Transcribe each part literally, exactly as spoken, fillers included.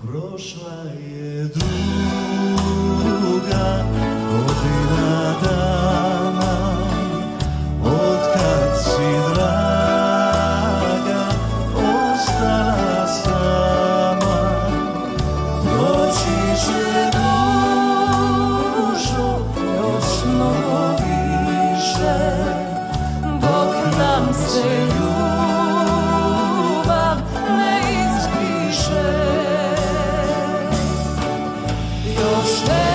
Prošla je druga godina dana, otkad si draga ostala sama. Proći će dušo još mnogo više, dok nam se ljubav ne izbriše. Još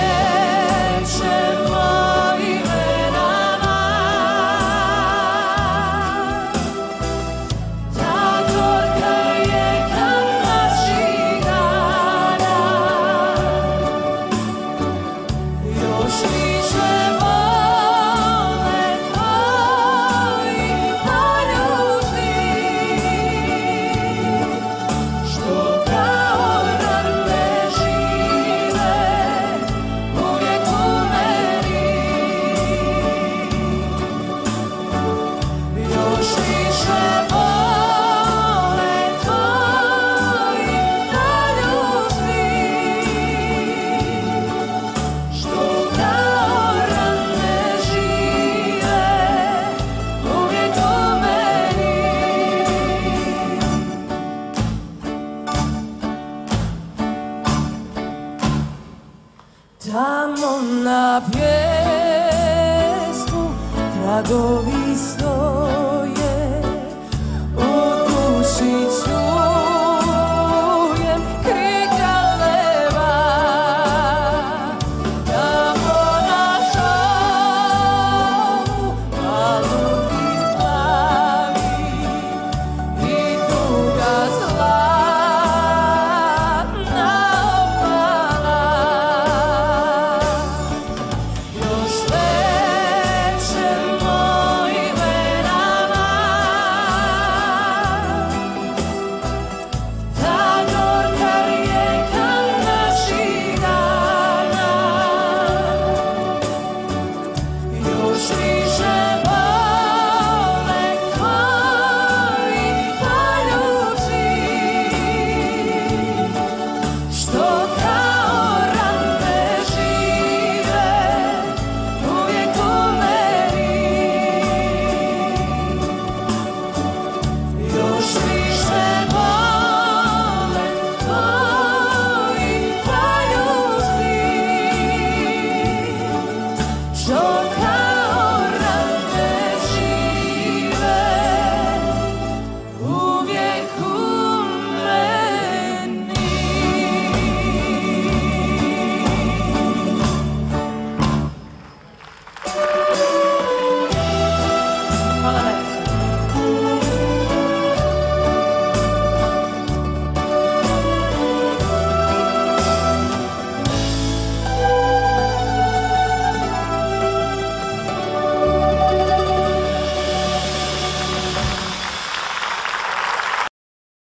nećemo imenama, ta gorka je kad naših dana. Još više vole tvoji poljubi, što kao rane žive uvijek u meni. Još više vole tvoji poljubi, što kao rane žive uvijek u meni. Tamo na pjesku tragovi stoje,